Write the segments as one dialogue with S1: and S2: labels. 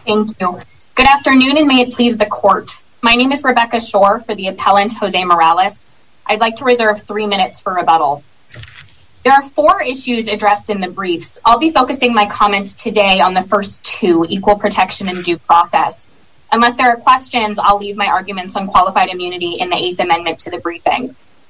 S1: Thank you. Good afternoon, and may it please the court. My name is Rebecca Shore for the appellant Jose Morales. I'd like to reserve 3 minutes for rebuttal. There are 4 issues addressed in the briefs. I'll be focusing my comments today on the first 2, equal protection and due process. Unless there are questions, I'll leave my arguments on qualified immunity in the 8th Amendment to the briefing.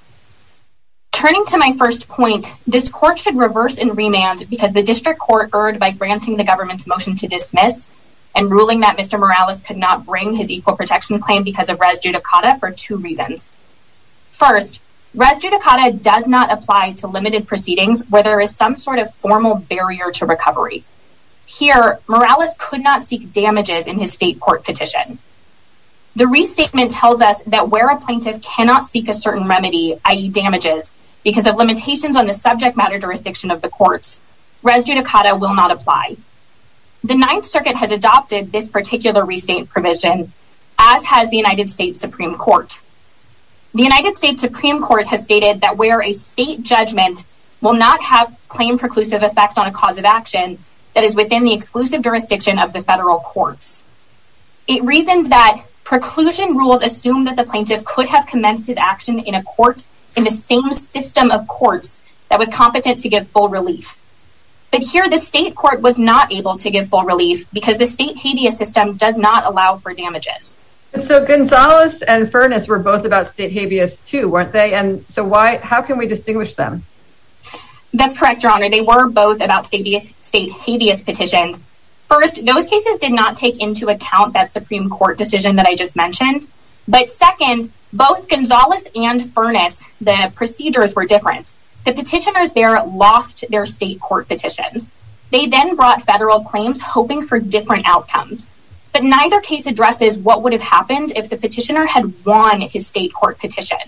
S1: Turning to my first point, this court should reverse and remand because the district court erred by granting the government's motion to dismiss and ruling that Mr. Morales could not bring his equal protection claim because of res judicata for 2 reasons. First, res judicata does not apply to limited proceedings where there is some sort of formal barrier to recovery. Here, Morales could not seek damages in his state court petition. The restatement tells us that where a plaintiff cannot seek a certain remedy, i.e. damages, because of limitations on the subject matter jurisdiction of the courts, res judicata will not apply. The Ninth Circuit has adopted this particular restatement provision, as has the United States Supreme Court. The United States Supreme Court has stated that where a state judgment will not have claim preclusive effect on a cause of action that is within the exclusive jurisdiction of the federal courts. It reasoned that preclusion rules assume that the plaintiff could have commenced his action in a court in the same system of courts that was competent to give full relief. But here, the state court was not able to give full relief because the state habeas system does not allow for damages.
S2: And so Gonzalez and Furness were both about state habeas too, weren't they? And so how can we distinguish them?
S1: That's correct, Your Honor. They were both about state habeas petitions. First, those cases did not take into account that Supreme Court decision that I just mentioned. But second, both Gonzalez and Furness, the procedures were different. The petitioners there lost their state court petitions. They then brought federal claims hoping for different outcomes. But neither case addresses what would have happened if the petitioner had won his state court petition.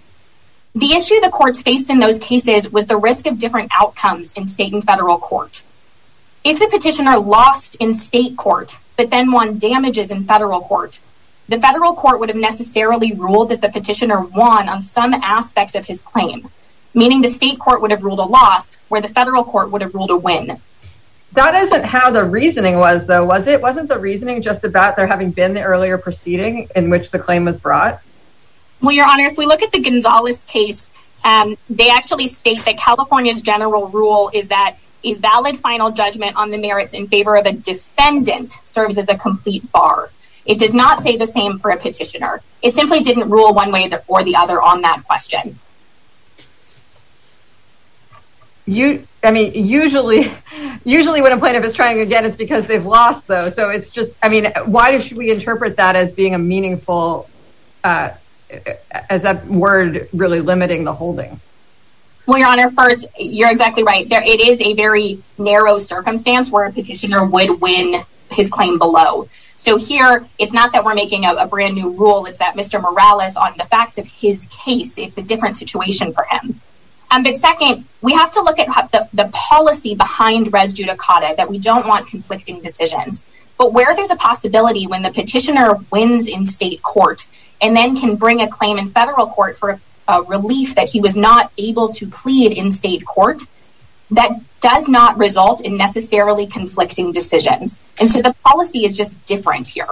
S1: The issue the courts faced in those cases was the risk of different outcomes in state and federal court. If the petitioner lost in state court, but then won damages in federal court, the federal court would have necessarily ruled that the petitioner won on some aspect of his claim, meaning the state court would have ruled a loss, where the federal court would have ruled a win.
S2: That isn't how the reasoning was, though, was it? Wasn't the reasoning just about there having been the earlier proceeding in which the claim was brought?
S1: Well, Your Honor, if we look at the Gonzalez case, they actually state that California's general rule is that a valid final judgment on the merits in favor of a defendant serves as a complete bar. It does not say the same for a petitioner. It simply didn't rule one way or the other on that question.
S2: Usually when a plaintiff is trying again, it's because they've lost, though. So it's just, why should we interpret that as being a meaningful, as that word really limiting the holding?
S1: Well, Your Honor, first, you're exactly right. It is a very narrow circumstance where a petitioner would win his claim below. So here, it's not that we're making a brand new rule. It's that Mr. Morales, on the facts of his case, it's a different situation for him. But second, we have to look at the policy behind res judicata, that we don't want conflicting decisions. But where there's a possibility when the petitioner wins in state court and then can bring a claim in federal court for relief that he was not able to plead in state court, that does not result in necessarily conflicting decisions. And so the policy is just different here.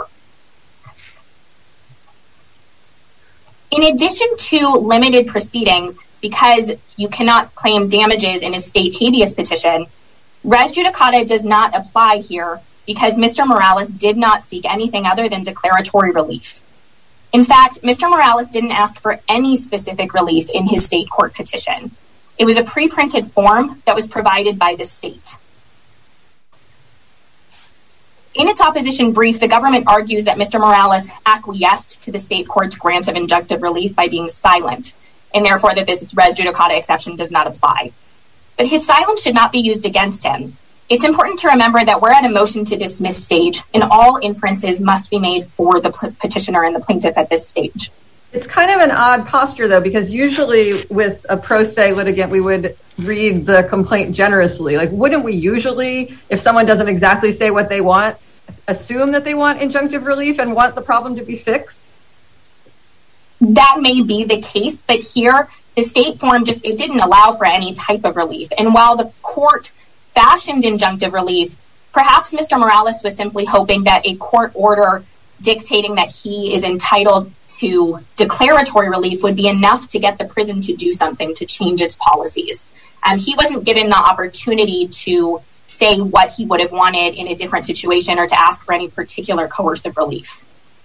S1: In addition to limited proceedings, because you cannot claim damages in a state habeas petition, res judicata does not apply here because Mr. Morales did not seek anything other than declaratory relief. In fact, Mr. Morales didn't ask for any specific relief in his state court petition. It was a pre-printed form that was provided by the state. In its opposition brief, the government argues that Mr. Morales acquiesced to the state court's grant of injunctive relief by being silent, and therefore that this res judicata exception does not apply. But his silence should not be used against him. It's important to remember that we're at a motion to dismiss stage, and all inferences must be made for the petitioner and the plaintiff at this stage.
S2: It's kind of an odd posture, though, because usually with a pro se litigant, we would read the complaint generously. Like, wouldn't we usually, if someone doesn't exactly say what they want, assume that they want injunctive relief and want the problem to be fixed?
S1: That may be the case, but here, the state form it didn't allow for any type of relief. And while the court fashioned injunctive relief, Perhaps Mr. Morales was simply hoping that a court order dictating that he is entitled to declaratory relief would be enough to get the prison to do something to change its policies. He wasn't given the opportunity to say what he would have wanted in a different situation or to ask for any particular coercive relief.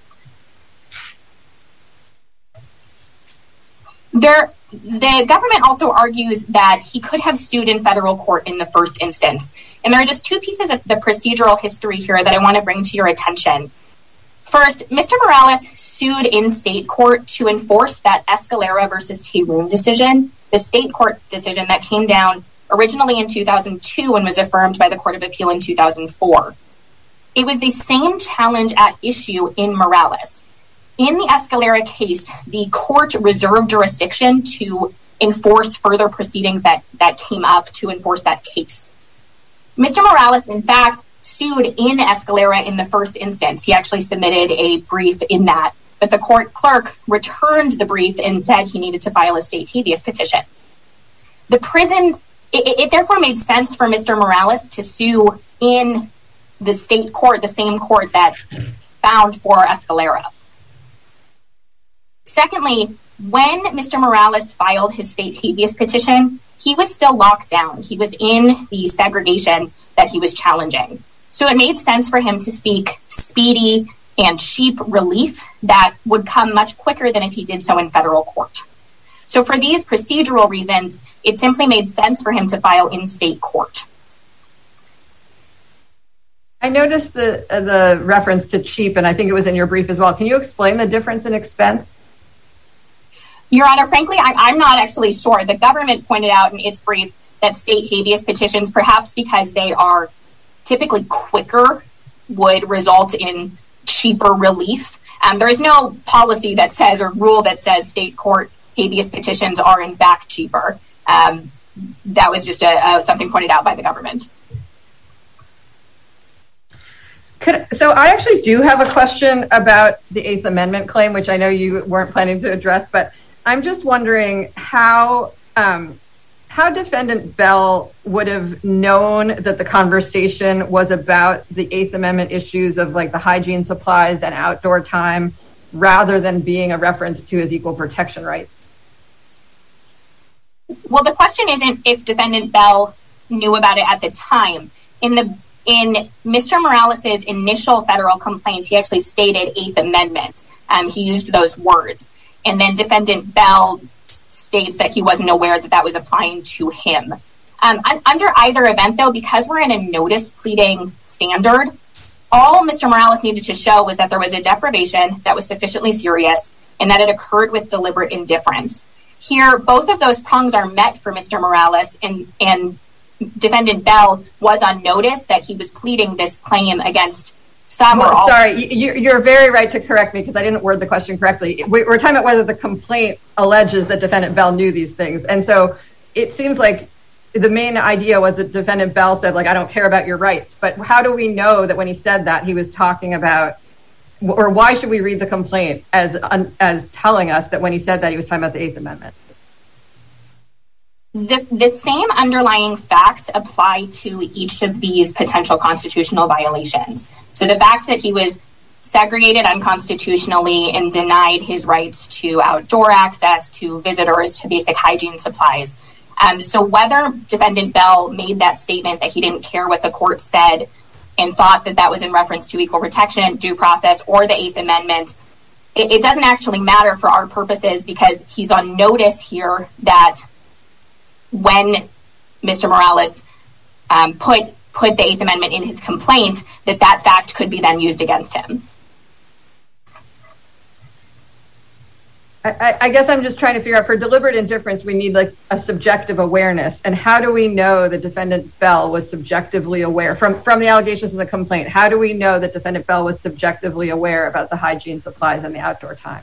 S1: The government also argues that he could have sued in federal court in the first instance. And there are just two pieces of the procedural history here that I want to bring to your attention. First, Mr. Morales sued in state court to enforce that Escalera versus Tayroon decision, the state court decision that came down originally in 2002 and was affirmed by the Court of Appeal in 2004. It was the same challenge at issue in Morales. In the Escalera case, the court reserved jurisdiction to enforce further proceedings that came up to enforce that case. Mr. Morales, in fact, sued in Escalera in the first instance. He actually submitted a brief in that, but the court clerk returned the brief and said he needed to file a state habeas petition. The prison, it therefore made sense for Mr. Morales to sue in the state court, the same court that found for Escalera. Secondly, when Mr. Morales filed his state habeas petition, he was still locked down. He was in the segregation that he was challenging. So it made sense for him to seek speedy and cheap relief that would come much quicker than if he did so in federal court. So for these procedural reasons, it simply made sense for him to file in state court.
S2: I noticed the reference to cheap, and I think it was in your brief as well. Can you explain the difference in expense?
S1: Your Honor, frankly, I'm not actually sure. The government pointed out in its brief that state habeas petitions, perhaps because they are typically quicker, would result in cheaper relief. There is no policy that says or rule that says state court habeas petitions are in fact cheaper. That was just something pointed out by the government.
S2: So I actually do have a question about the Eighth Amendment claim, which I know you weren't planning to address, but I'm just wondering how Defendant Bell would have known that the conversation was about the Eighth Amendment issues of like the hygiene supplies and outdoor time, rather than being a reference to his equal protection rights.
S1: Well, the question isn't if Defendant Bell knew about it at the time. In Mr. Morales's initial federal complaint, he actually stated Eighth Amendment. He used those words. And then Defendant Bell states that he wasn't aware that that was applying to him. Under either event, though, because we're in a notice pleading standard, all Mr. Morales needed to show was that there was a deprivation that was sufficiently serious and that it occurred with deliberate indifference. Here, both of those prongs are met for Mr. Morales, and Defendant Bell was on notice that he was pleading this claim against Summerall.
S2: Sorry, you're very right to correct me because I didn't word the question correctly. We're talking about whether the complaint alleges that Defendant Bell knew these things. And so it seems like the main idea was that Defendant Bell said, like, I don't care about your rights. But how do we know that when he said that he was talking about, or why should we read the complaint as telling us that when he said that he was talking about the Eighth Amendment?
S1: The same underlying facts apply to each of these potential constitutional violations. So the fact that he was segregated unconstitutionally and denied his rights to outdoor access, to visitors, to basic hygiene supplies. So whether Defendant Bell made that statement that he didn't care what the court said and thought that that was in reference to equal protection, due process, or the Eighth Amendment, it doesn't actually matter for our purposes because he's on notice here that when Mr. Morales put the Eighth Amendment in his complaint, that fact could be then used against him.
S2: I guess I'm just trying to figure out, for deliberate indifference, we need like a subjective awareness. And how do we know that Defendant Bell was subjectively aware from the allegations in the complaint? How do we know that Defendant Bell was subjectively aware about the hygiene supplies and the outdoor time?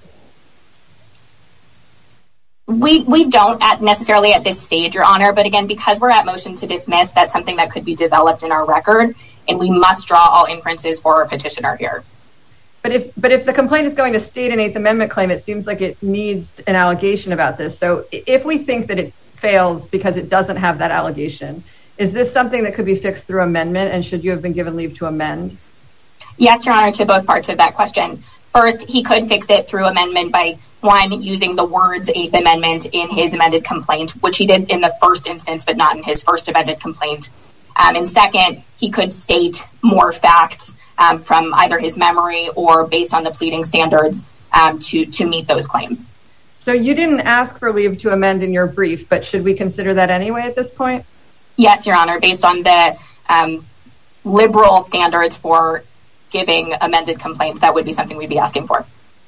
S1: We don't necessarily at this stage, Your Honor, but again, because we're at motion to dismiss, that's something that could be developed in our record, and we must draw all inferences for our petitioner here.
S2: But if the complaint is going to state an Eighth Amendment claim, it seems like it needs an allegation about this. So if we think that it fails because it doesn't have that allegation, Is this something that could be fixed through amendment, and should you have been given leave to amend?
S1: Yes, Your Honor, to both parts of that question. First, he could fix it through amendment by, one, using the words Eighth Amendment in his amended complaint, which he did in the first instance, but not in his first amended complaint. And second, he could state more facts from either his memory or based on the pleading standards to meet those claims.
S2: So you didn't ask for leave to amend in your brief, but should we consider that anyway at this point?
S1: Yes, Your Honor, based on the liberal standards for giving amended complaints, that would be something we'd be asking for.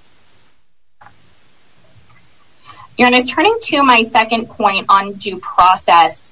S1: Your Honor, turning to my second point on due process,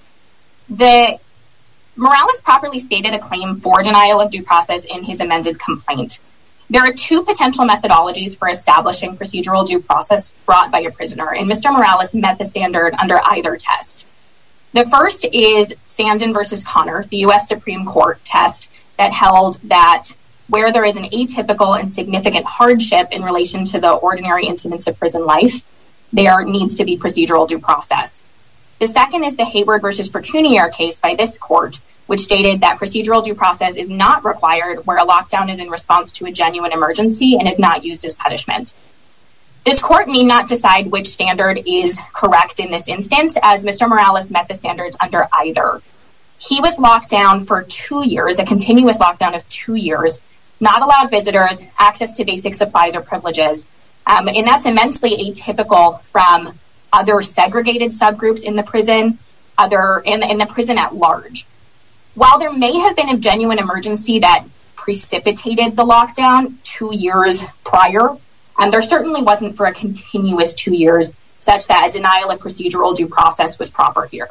S1: Morales properly stated a claim for denial of due process in his amended complaint. There are two potential methodologies for establishing procedural due process brought by a prisoner, and Mr. Morales met the standard under either test. The first is Sandin versus Connor, the U.S. Supreme Court test that held that where there is an atypical and significant hardship in relation to the ordinary incidents of prison life, there needs to be procedural due process. The second is the Hayward versus Precunier case by this court, which stated that procedural due process is not required where a lockdown is in response to a genuine emergency and is not used as punishment. This court need not decide which standard is correct in this instance, as Mr. Morales met the standards under either. He was locked down for 2 years, a continuous lockdown of 2 years, not allowed visitors, access to basic supplies or privileges. And that's immensely atypical from other segregated subgroups in the prison, in the prison at large. While there may have been a genuine emergency that precipitated the lockdown 2 years prior, there certainly wasn't for a continuous 2 years, such that a denial of procedural due process was proper here.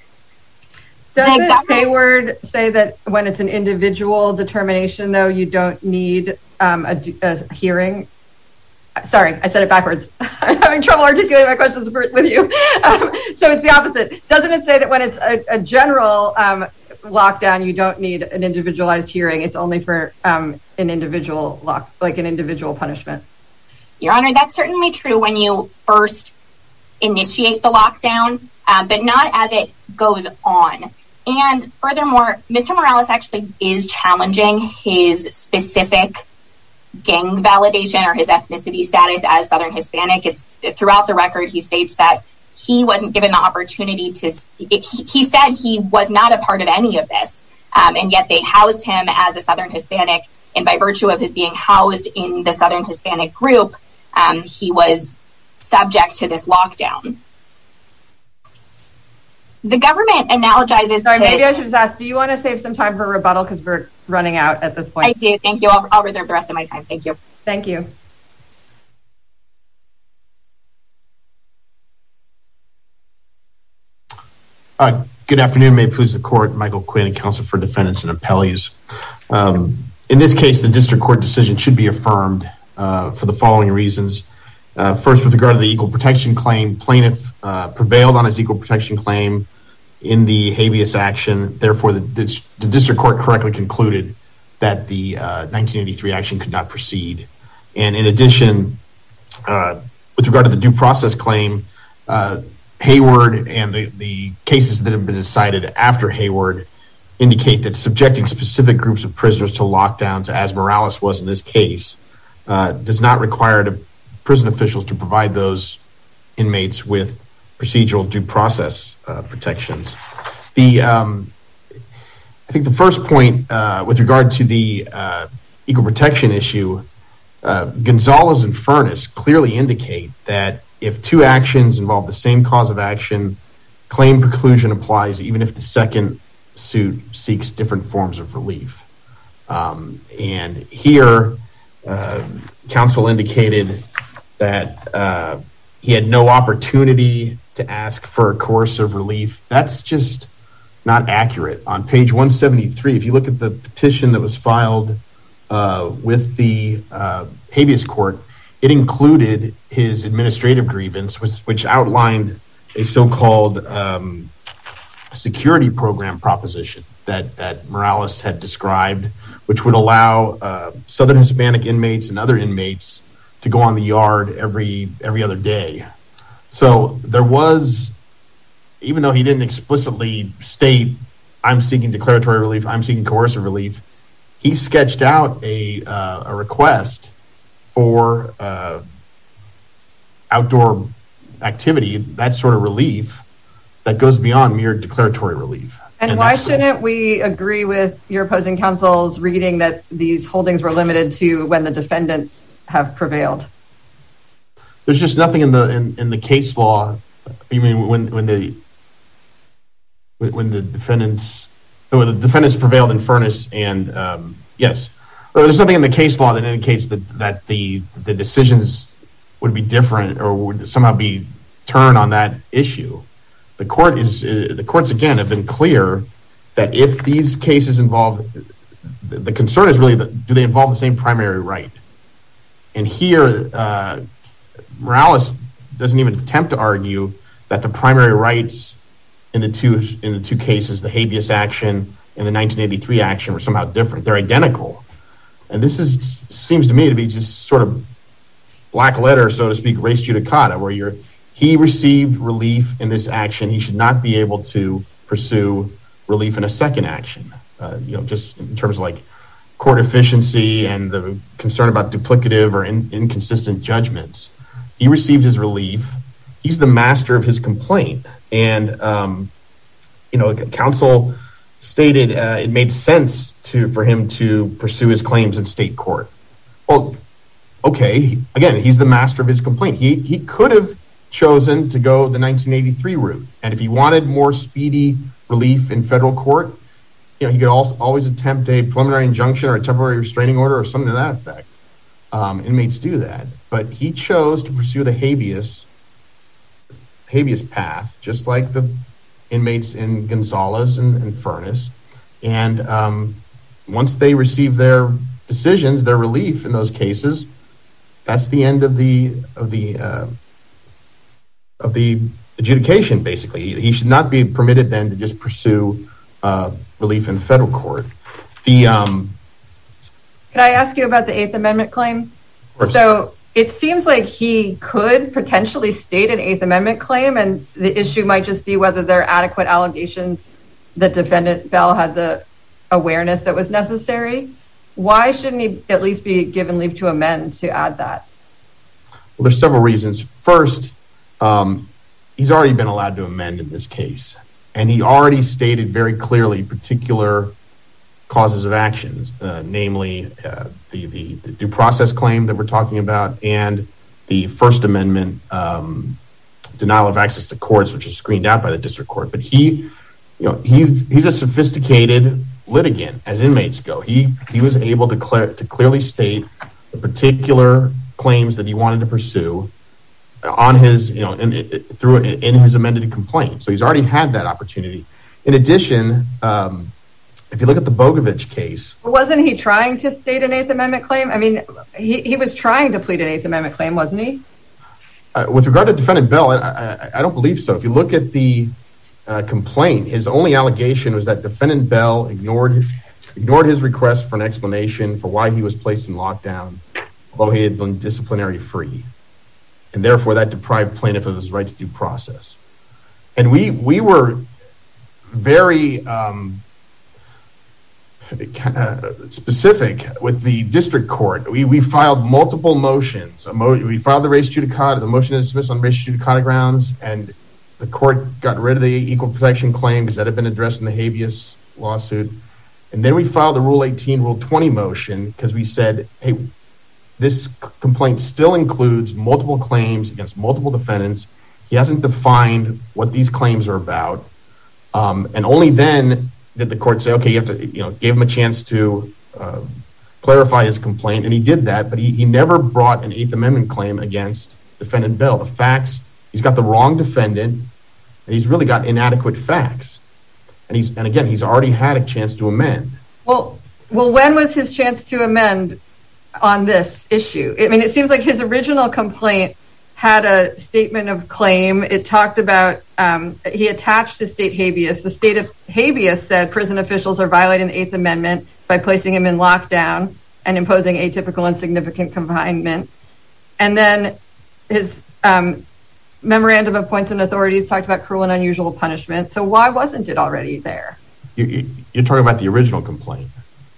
S2: Doesn't Hayward say that when it's an individual determination, though, you don't need a hearing? Sorry, I said it backwards. I'm having trouble articulating my questions with you. So it's the opposite. Doesn't it say that when it's a general lockdown, you don't need an individualized hearing? It's only for an individual an individual punishment.
S1: Your Honor, that's certainly true when you first initiate the lockdown, but not as it goes on. And furthermore, Mr. Morales actually is challenging his specific gang validation or his ethnicity status as Southern Hispanic. It's throughout the record, he states that he wasn't given the opportunity to, he said he was not a part of any of this, and yet they housed him as a Southern Hispanic, and by virtue of his being housed in the Southern Hispanic group, he was subject to this lockdown. The government analogizes
S2: maybe I should just ask, do you want to save some time for rebuttal because we're running out at this point?
S1: I do, thank you. I'll reserve the rest of my time. Thank you.
S2: Thank you.
S3: Good afternoon. May it please the court. Michael Quinn, counsel for defendants and appellees. In this case, the district court decision should be affirmed for the following reasons. First, with regard to the equal protection claim, plaintiff prevailed on his equal protection claim in the habeas action. Therefore, the district court correctly concluded that the 1983 action could not proceed. And in addition, with regard to the due process claim, Hayward and the cases that have been decided after Hayward indicate that subjecting specific groups of prisoners to lockdowns, as Morales was in this case, does not require prison officials to provide those inmates with procedural due process protections. I think the first point with regard to the equal protection issue, Gonzalez and Furness clearly indicate that if two actions involve the same cause of action, claim preclusion applies even if the second suit seeks different forms of relief. And here, counsel indicated that he had no opportunity to ask for coercive relief. That's just not accurate. On page 173, if you look at the petition that was filed with the habeas court, it included his administrative grievance, which outlined a so-called security program proposition that Morales had described, which would allow Southern Hispanic inmates and other inmates to go on the yard every other day. So there was, even though he didn't explicitly state I'm seeking declaratory relief, I'm seeking coercive relief. He sketched out a request for outdoor activity, that sort of relief that goes beyond mere declaratory relief.
S2: And why shouldn't we agree with your opposing counsel's reading that these holdings were limited to when the defendants have prevailed?
S3: There's just nothing in the case law. I mean, when the defendants prevailed in Furness, and yes, there's nothing in the case law that indicates that the decisions would be different or would somehow be turned on that issue. The courts again have been clear that if these cases involve, the concern is really do they involve the same primary right? And here, Morales doesn't even attempt to argue that the primary rights in the two cases, the habeas action and the 1983 action, were somehow different. They're identical, and this seems to me to be just sort of black letter, so to speak, res judicata, where he received relief in this action. He should not be able to pursue relief in a second action. Just in terms of like court efficiency and the concern about duplicative or inconsistent judgments. He received his relief. He's the master of his complaint. And, counsel stated it made sense for him to pursue his claims in state court. Well, okay, again, he's the master of his complaint. He could have chosen to go the 1983 route. And if he wanted more speedy relief in federal court, he could always attempt a preliminary injunction or a temporary restraining order or something to that effect. Inmates do that. But he chose to pursue the habeas path, just like the inmates in Gonzalez and Furness. And once they receive their decisions, their relief in those cases, that's the end of the adjudication. Basically, he should not be permitted then to just pursue relief in the federal court. Can
S2: I ask you about the Eighth Amendment claim? So it seems like he could potentially state an Eighth Amendment claim, and the issue might just be whether there are adequate allegations that defendant Bell had the awareness that was necessary. Why shouldn't he at least be given leave to amend to add that?
S3: Well, there's several reasons. First, he's already been allowed to amend in this case, and he already stated very clearly particular causes of actions, namely the due process claim that we're talking about and the First Amendment denial of access to courts, which is screened out by the district court. But he's a sophisticated litigant, as inmates go. He was able to clearly state the particular claims that he wanted to pursue on his, in his amended complaint. So he's already had that opportunity. In addition, if you look at the Bogovich case,
S2: wasn't he trying to state an Eighth Amendment claim? I mean, he was trying to plead an Eighth Amendment claim, wasn't he?
S3: With regard to defendant Bell, I don't believe so. If you look at the complaint, his only allegation was that defendant Bell ignored his request for an explanation for why he was placed in lockdown, although he had been disciplinary free, and therefore that deprived plaintiff of his right to due process. And we were very specific with the district court. We filed multiple motions. We filed the res judicata, the motion to dismiss on res judicata grounds, and the court got rid of the equal protection claim because that had been addressed in the habeas lawsuit. And then we filed the Rule 18, Rule 20 motion because we said, hey, this complaint still includes multiple claims against multiple defendants. He hasn't defined what these claims are about. And only then did the court say, okay, you have to, give him a chance to clarify his complaint. And he did that, but he never brought an Eighth Amendment claim against defendant Bell. The facts, he's got the wrong defendant, and he's really got inadequate facts. And again, he's already had a chance to amend.
S2: Well, when was his chance to amend on this issue? I mean, it seems like his original complaint had a statement of claim. It talked about, he attached to state habeas. The state of habeas said prison officials are violating the Eighth Amendment by placing him in lockdown and imposing atypical and significant confinement. And then his memorandum of points and authorities talked about cruel and unusual punishment. So why wasn't it already there?
S3: You're talking about the original complaint.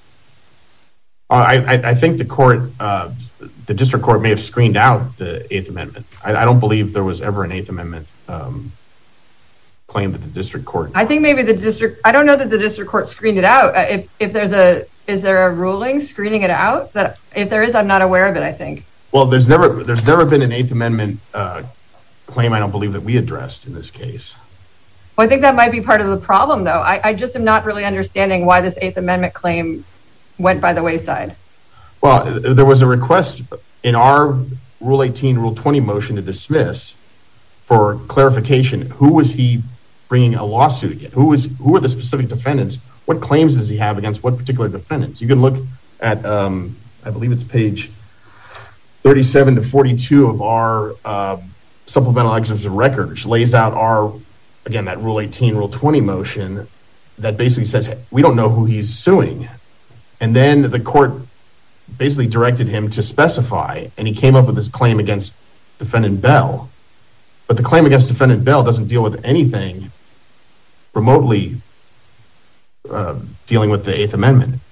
S3: I think the district court may have screened out the Eighth Amendment. I don't believe there was ever an Eighth Amendment claim that the district court.
S2: I think maybe I don't know that the district court screened it out. Is there a ruling screening it out? That if there is, I'm not aware of it, I think.
S3: Well, there's never been an Eighth Amendment claim, I don't believe, that we addressed in this case.
S2: Well, I think that might be part of the problem, though. I just am not really understanding why this Eighth Amendment claim went by the wayside.
S3: Well, there was a request in our Rule 18, Rule 20 motion to dismiss for clarification. Who was he bringing a lawsuit against? Who are the specific defendants? What claims does he have against what particular defendants? You can look at, I believe it's page 37 to 42 of our supplemental excerpts of record, which lays out that Rule 18, Rule 20 motion that basically says, hey, we don't know who he's suing. And then the court basically directed him to specify, and he came up with this claim against Defendant Bell. But the claim against Defendant Bell doesn't deal with anything remotely dealing with the Eighth Amendment.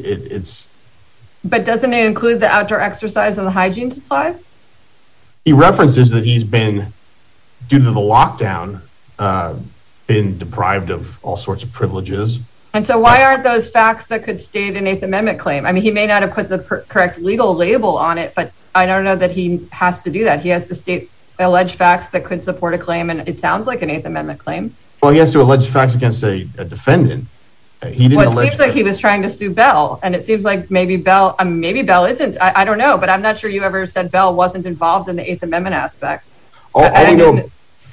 S2: But doesn't it include the outdoor exercise and the hygiene supplies?
S3: He references that he's been, due to the lockdown, been deprived of all sorts of privileges.
S2: And so why aren't those facts that could state an Eighth Amendment claim? I mean, he may not have put the correct legal label on it, but I don't know that he has to do that. He has to state alleged facts that could support a claim, and it sounds like an Eighth Amendment claim.
S3: Well, he has to allege facts against a defendant.
S2: It seems like he was trying to sue Bell, and it seems like maybe Bell isn't. I don't know, but I'm not sure you ever said Bell wasn't involved in the Eighth Amendment aspect. I didn't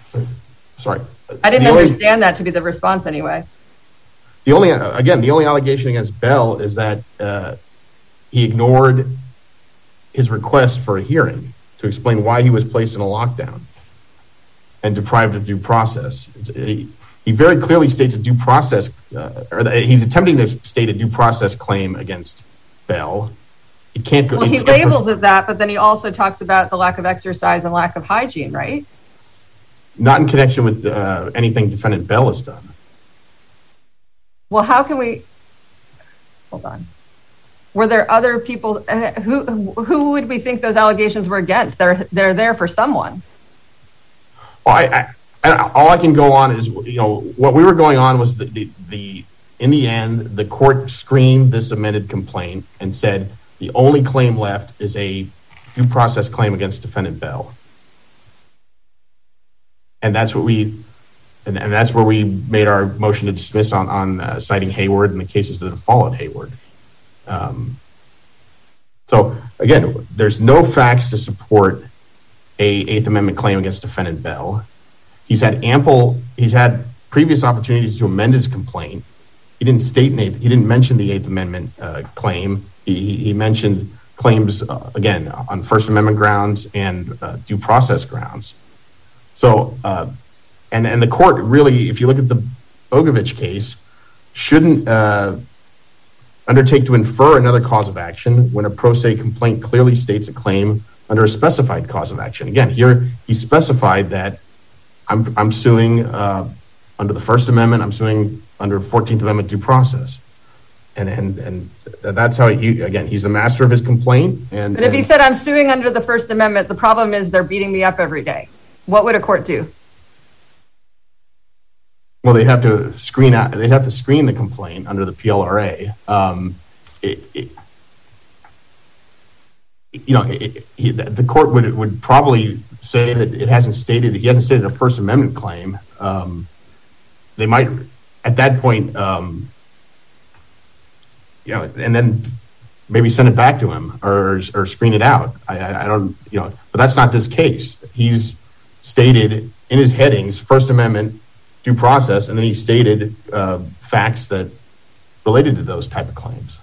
S2: understand that to be the response anyway.
S3: The only allegation against Bell is that he ignored his request for a hearing to explain why he was placed in a lockdown and deprived of due process. He very clearly states a due process, he's attempting to state a due process claim against Bell. He can't go.
S2: Well, he labels it that, but then he also talks about the lack of exercise and lack of hygiene, right?
S3: Not in connection with anything Defendant Bell has done.
S2: Well, how can we? Hold on. Were there other people who would we think those allegations were against? They're there for someone.
S3: Well, all I can go on is, what we were going on was in the end, the court screened this amended complaint and said the only claim left is a due process claim against Defendant Bell. And that's what and that's where we made our motion to dismiss on citing Hayward and the cases that have followed Hayward. So again, there's no facts to support a Eighth Amendment claim against Defendant Bell. He's had previous opportunities to amend his complaint. He didn't mention the Eighth Amendment claim. He mentioned claims again on First Amendment grounds and due process grounds. So, and the court really, if you look at the Bogovich case, shouldn't undertake to infer another cause of action when a pro se complaint clearly states a claim under a specified cause of action. Again, here he specified that I'm suing under the First Amendment. I'm suing under 14th Amendment due process, and that's how he's the master of his complaint.
S2: But if he said I'm suing under the First Amendment, the problem is they're beating me up every day. What would a court do?
S3: Well, they'd have to screen the complaint under the PLRA. The court would probably say that he hasn't stated a First Amendment claim. They might at that point, and then maybe send it back to him or screen it out. I don't, but that's not this case. He's stated in his headings First Amendment due process, and then he stated facts that related to those type of claims.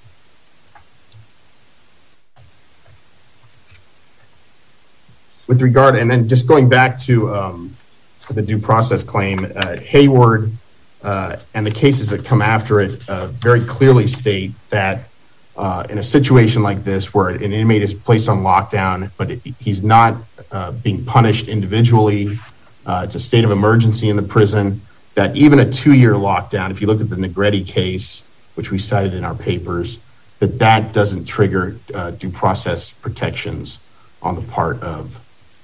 S3: With regard, and then just going back to the due process claim, Hayward and the cases that come after it very clearly state that in a situation like this where an inmate is placed on lockdown, but he's not being punished individually, it's a state of emergency in the prison, that even a 2-year lockdown, if you look at the Negretti case, which we cited in our papers, that doesn't trigger due process protections on the part of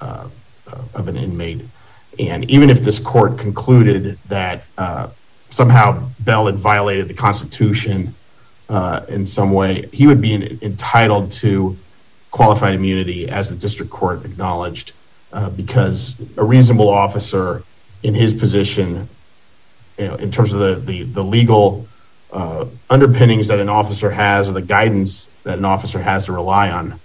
S3: an inmate. And even if this court concluded that somehow Bell had violated the Constitution in some way, he would be entitled to qualified immunity, as the district court acknowledged, because a reasonable officer in his position, in terms of the legal underpinnings that an officer has, or the guidance that an officer has to rely on,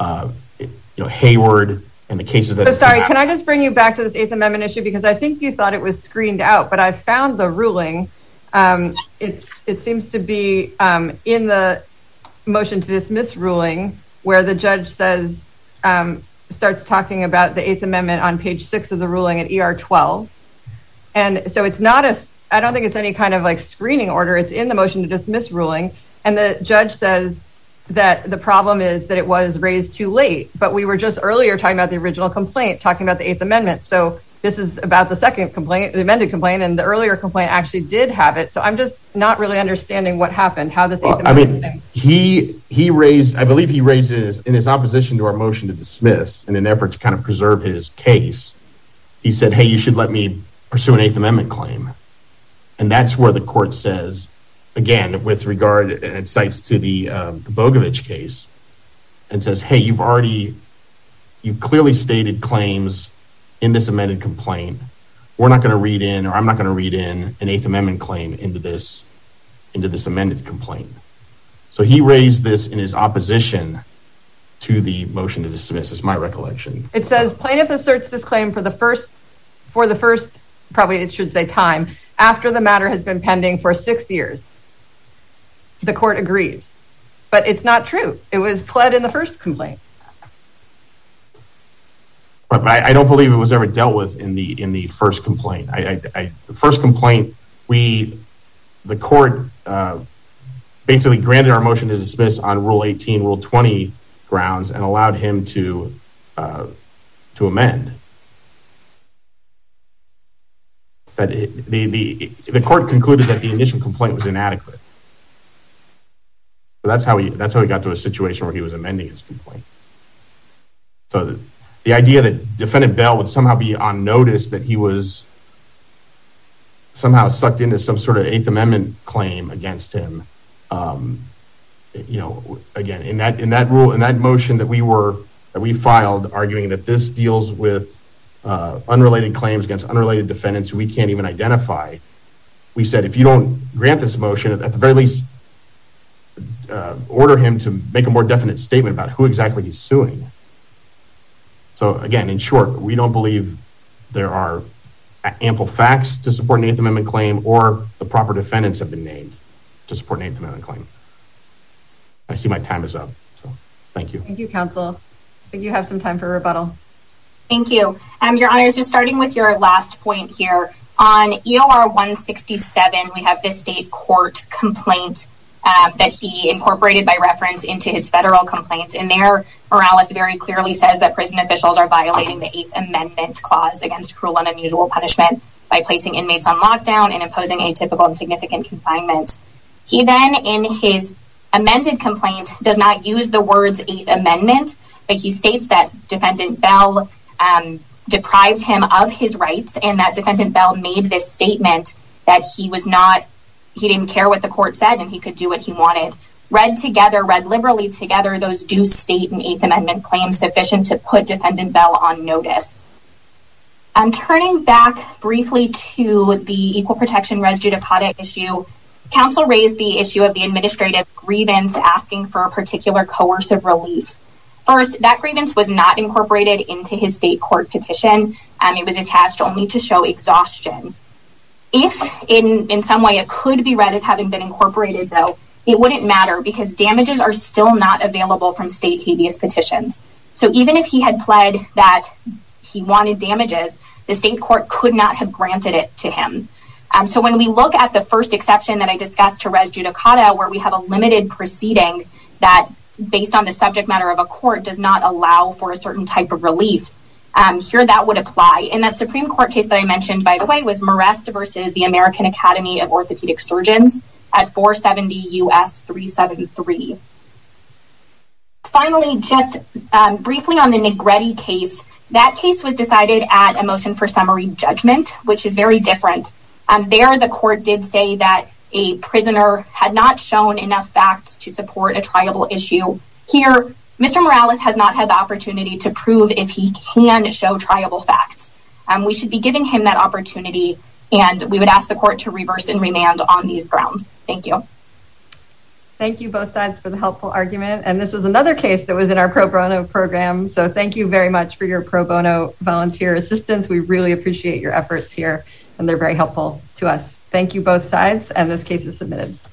S3: Hayward and the cases that...
S2: So sorry, can I just bring you back to this Eighth Amendment issue? Because I think you thought it was screened out, but I found the ruling. It seems to be in the motion to dismiss ruling, where the judge says, starts talking about the Eighth Amendment on page 6 of the ruling at ER 12. And so it's not I don't think it's any kind of like screening order. It's in the motion to dismiss ruling. And the judge says that the problem is that it was raised too late. But we were just earlier talking about the original complaint, talking about the Eighth Amendment. So this is about the second complaint, the amended complaint, and the earlier complaint actually did have it. So I'm just not really understanding what happened, how this Eighth Amendment thing.
S3: He raised it in his opposition to our motion to dismiss, in an effort to kind of preserve his case. He said, hey, you should let me pursue an Eighth Amendment claim. And that's where the court says, again, with regard, and it cites to the Bogovich case, and says, hey, you've clearly stated claims in this amended complaint. We're not going to read in, or I'm not going to read in, an Eighth Amendment claim into this amended complaint. So he raised this in his opposition to the motion to dismiss, is my recollection.
S2: It says plaintiff asserts this claim for the first, probably it should say time, after the matter has been pending for 6 years. The court agrees. But it's not true. It was pled in the first complaint.
S3: But I don't believe it was ever dealt with in the first complaint. The first complaint, the court basically granted our motion to dismiss on Rule 18, Rule 20 grounds, and allowed him to amend. That the court concluded that the initial complaint was inadequate. So that's how he got to a situation where he was amending his complaint. So the idea that Defendant Bell would somehow be on notice that he was somehow sucked into some sort of Eighth Amendment claim against him, again, in that motion that we filed, arguing that this deals with unrelated claims against unrelated defendants who we can't even identify, we said, if you don't grant this motion, at the very least, order him to make a more definite statement about who exactly he's suing. So again, in short, we don't believe there are ample facts to support an Eighth Amendment claim, or the proper defendants have been named to support an Eighth Amendment claim. I see my time is up, so thank you.
S2: Thank you, counsel. I think you have some time for rebuttal.
S1: Thank you. Your Honor, just starting with your last point here, on EOR 167, we have this state court complaint that he incorporated by reference into his federal complaint. And there, Morales very clearly says that prison officials are violating the Eighth Amendment clause against cruel and unusual punishment by placing inmates on lockdown and imposing atypical and significant confinement. He then, in his amended complaint, does not use the words Eighth Amendment, but he states that Defendant Bell deprived him of his rights, and that Defendant Bell made this statement that he didn't care what the court said and he could do what he wanted. Read liberally together, those do state an Eighth Amendment claim sufficient to put Defendant Bell on notice. Turning back briefly to the equal protection res judicata issue, counsel raised the issue of the administrative grievance asking for a particular coercive relief. First, that grievance was not incorporated into his state court petition. It was attached only to show exhaustion. If in some way it could be read as having been incorporated, though, it wouldn't matter because damages are still not available from state habeas petitions. So even if he had pled that he wanted damages, the state court could not have granted it to him. So when we look at the first exception that I discussed to res judicata, where we have a limited proceeding that, based on the subject matter of a court, does not allow for a certain type of relief, Here that would apply. And that Supreme Court case that I mentioned, by the way, was Marest versus the American Academy of Orthopedic Surgeons at 470 U.S. 373. Finally, just briefly on the Negretti case, that case was decided at a motion for summary judgment, which is very different. There, the court did say that a prisoner had not shown enough facts to support a triable issue. Here, Mr. Morales has not had the opportunity to prove if he can show triable facts. We should be giving him that opportunity, and we would ask the court to reverse and remand on these grounds. Thank you.
S2: Thank you both sides for the helpful argument. And this was another case that was in our pro bono program. So thank you very much for your pro bono volunteer assistance. We really appreciate your efforts here, and they're very helpful to us. Thank you both sides, and this case is submitted.